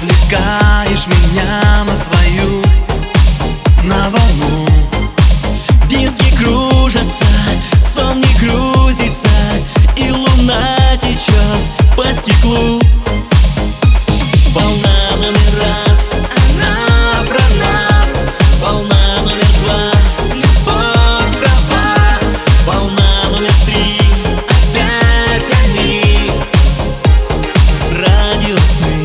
увлекаешь меня на свою, на волну. Диски кружатся, сон не грузится, и луна течет по стеклу. Волна номер раз, она про нас. Волна номер два, любовь права. Волна номер три, опять они, радиосны.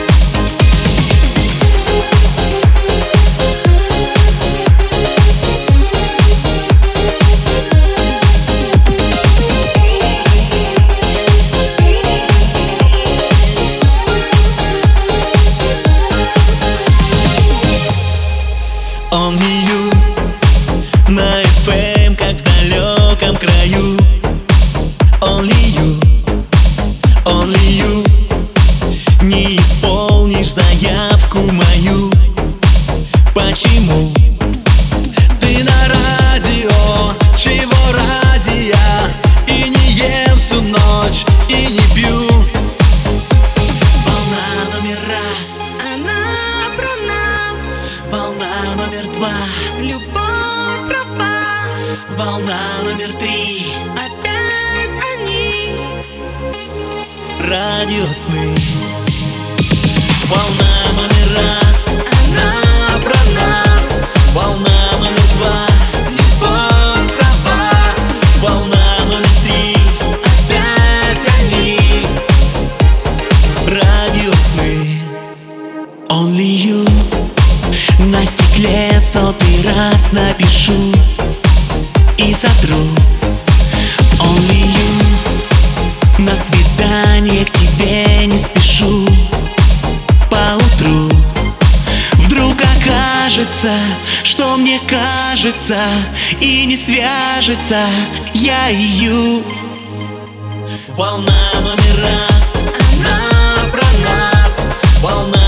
Only you на FM, как в далеком краю. Only you, only you. Не исполнишь заявку мою. Почему? Ты на радио, чего ради я и не ем всю ночь, и не пью. Волна номер раз, Она про нас, волна номер два, любовь права. волна номер три, Опять они, радиосны. Волна номер раз, она про нас. Волна номер два, любовь права. Волна номер три, опять они, радиосны. Only you. На стекле сотый раз напишу и сотру. Only you. На свидание к тебе не спешу. Поутру вдруг окажется, что мне кажется, и не свяжется я ее. Волна номер раз, она про нас. Волна